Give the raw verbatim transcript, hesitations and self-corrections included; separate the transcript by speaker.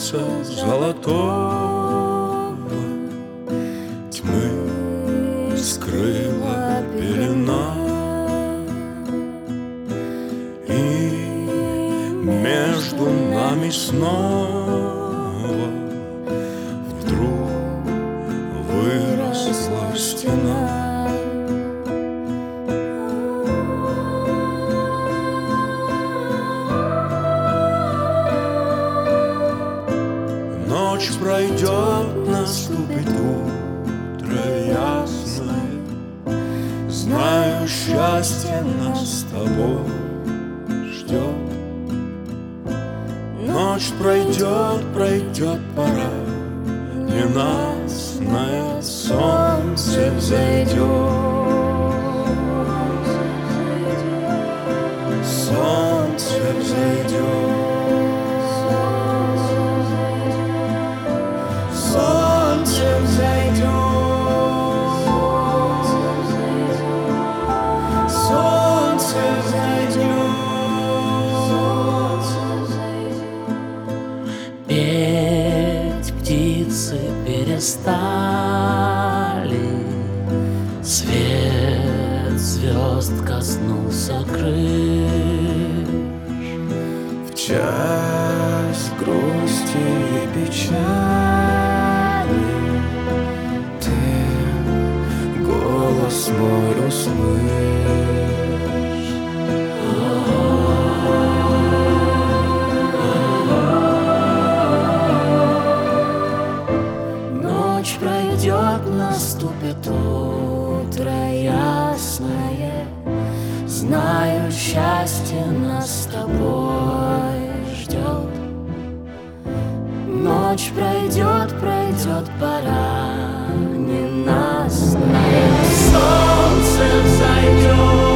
Speaker 1: солнца золотого тьмы скрыла пелена, и между нами снова вдруг выросла стена. Ночь пройдет, наступит утро ясное. Знаю, счастье нас с тобой ждет. Ночь пройдет, пройдет пора ненастная, солнце взойдет. Солнце взойдет. Солнце взойдет, солнце взойдет.
Speaker 2: Петь птицы перестали, свет звезд коснулся крыш.
Speaker 1: В час грусти и печали ты голос мой услышь.
Speaker 2: Ночь пройдет, наступит утро ясное. Знаю, счастье нас с тобой ждет. Ночь пройдет, пройдет пора ненастная, солнце взойдет.